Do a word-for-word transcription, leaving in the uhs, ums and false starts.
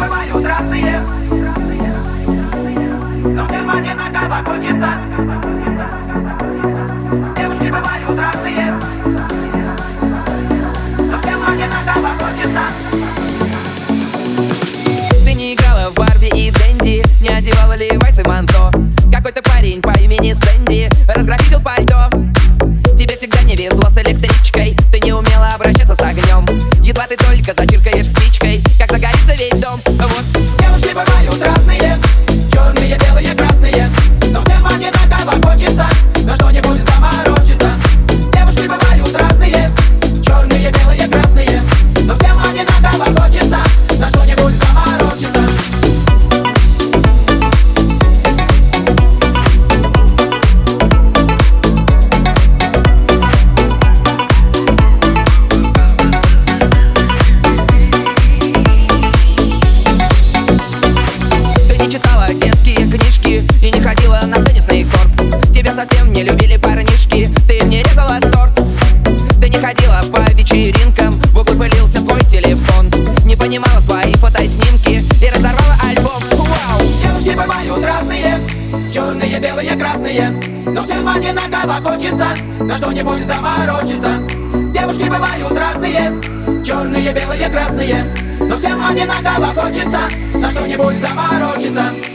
бывают разные, но всем одинаково хочется. Девушки бывают разные, но всем одинаково хочется. Ты не играла в Барби и Дэнди, не одевала Левайс и манто. Какой-то парень по имени Сэнди разграфитил пальто. Тебе всегда не везло с электричкой, ты не умела обращаться с огнем. Едва ты только зачиркаешь спичкой, как загорится весь дом. Вот. Девушки бывают разные, черные, белые, красные, но всем одинаково хочется на что-нибудь заморочиться. Девушки бывают разные, черные, белые, красные, но всем одинаково хочется на что-нибудь заморочиться. Совсем не любили парнишки, ты мне резала торт. Ты не ходила по вечеринкам, в углу пылился твой телефон. Не понимала свои фотоснимки и разорвала альбом. Вау! Девушки бывают разные, черные, белые, красные, но всем одинаково хочется на что-нибудь заморочиться. Девушки бывают разные, черные, белые, красные, но всем одинаково хочется на что-нибудь заморочиться.